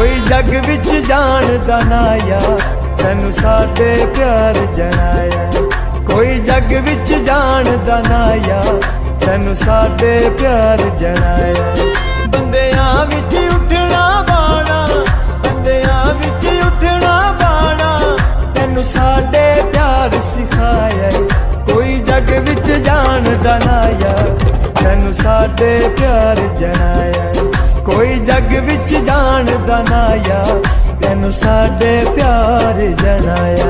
कोई जग विच जानदा ना यार तैनू साडे प्यार जनाया। कोई जग विच जानदा ना यार तैनू साडे प्यार जनाया। बंदियां विच उठना बाणा, बंदियां विच उठना बाणा तैनू साडे प्यार सिखाया। कोई जग विच जानदा ना यार तैनू साडे प्यार जनाया। कोई जग विच जानदा ना यार तैनू साडे प्यार जनाया।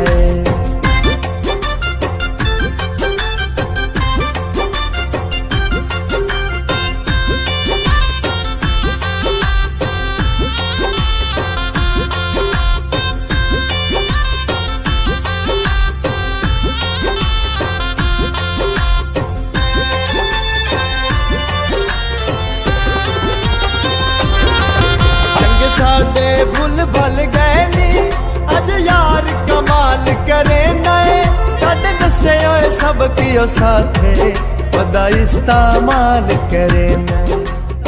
साडे भुल भल गए नी अज यार कमाल करे नए। साडे दसे होए सब कियो साथे वदा इस्तेमाल करे नए।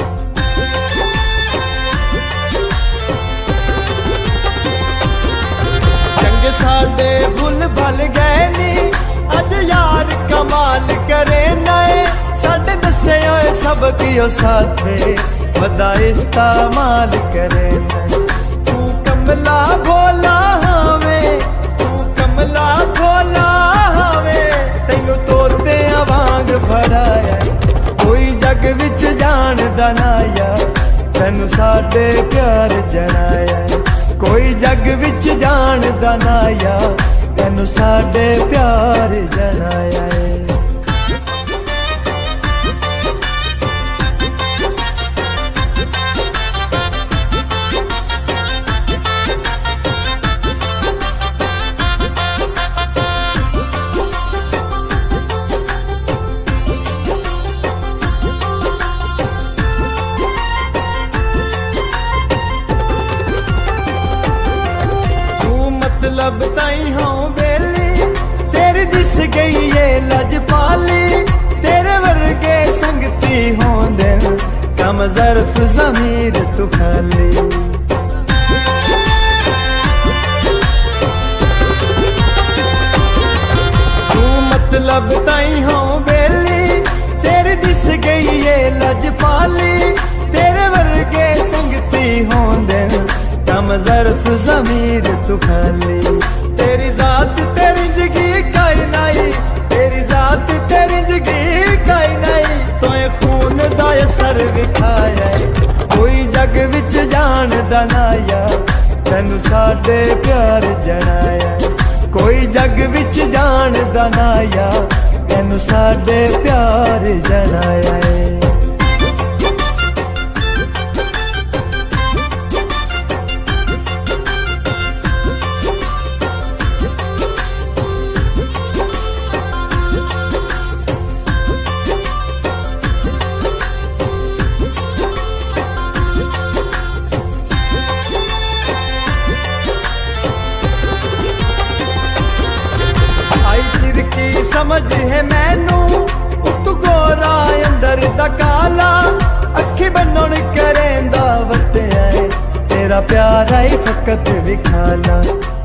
चंगे साडे भुल भल गए नी अज यार कमाल करे नए। साडे दसे होए सब कियो साथे वदा इस्तेमाल करे। तू कमला भोला हवे, तू कमला भोला हवे तैनू तोते वांग भराया। कोई जग विच जानदा ना यार तैनू साडे प्यार जनाया। कोई जग विच जानदा ना यार तैनू साडे प्यार जनाया। मतलब ताई हों बेली तेरी दिस गई ये लजपाली। तेरे वर्गे संगती हों दिल कम ज़र्फ ज़मीर तू खाली। तू मतलब ताई हों बेली तेरी दिस गई ये लजपाली। तेरे वर्गे संगती हों दिल कम ज़र्फ ज़मीर तू खाली। तेरी जात तेरी जिंदगी काई नहीं, तेरी जात तेरी जिंदगी काई नहीं तो खून दा असर विखाया। कोई जग विच जानदा ना यार तैनू साडे प्यार जनाया। कोई जग विच जानदा ना यार तैनू साडे प्यार जनाया। समझ है मैनू तू गोरा अंदर दा काला। अखी बनन करेंदा वते आए तेरा प्यार आई फकत विखाला।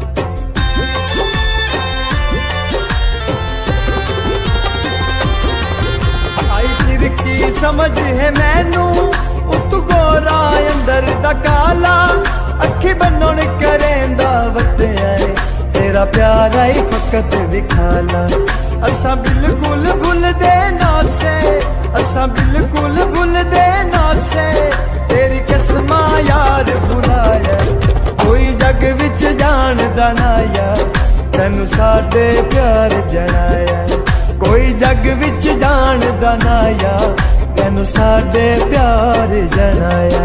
आई चिर की समझ है मैनू तू गोरा अंदर दा काला। अखी बनन करेंदा वते आए तेरा प्यार आई फकत विखाला। असा बिल्कुल भुल दे ना से, असा बिल्कुल भुल दे ना से तेरी कसमा यार भुलाया। कोई जग विच जानदा ना यार तैनू साडे प्यार जनाया। कोई जग विच जानदा ना यार तैनू साडे प्यार जनाया।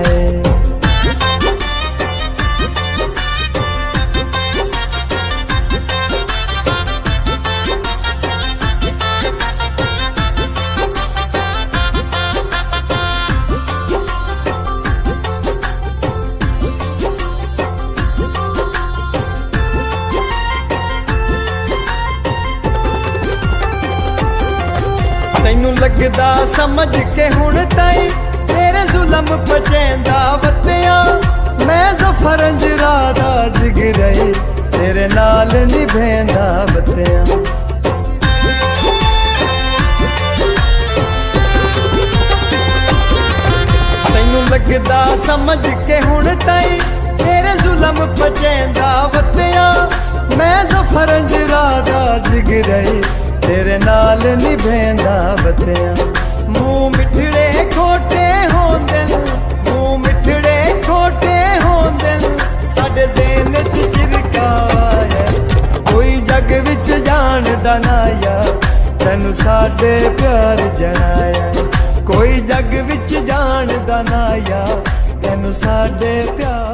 तैनू लगदा समझ के हुण ताई मेरे जुलम पचेंदा बत्तियां। मैं ज़फर निभेंदा बत्तियां। तैनू लगदा समझ के हुण ताई मेरे जुलम पचेंदा बत्तियां। मैं ज़फर अंजरादा जिगरई तेरे नाल निभेंदा बत्तियां। मुँह मिठड़े खोटे होंदन, मुँह मिठड़े खोटे होंदन, साडे ज़हन च चिरका आया। कोई जग विच जानदा ना यार तैनू साडे प्यार जनाया। कोई जग विच जानदा ना यार तैनू साडे प्यार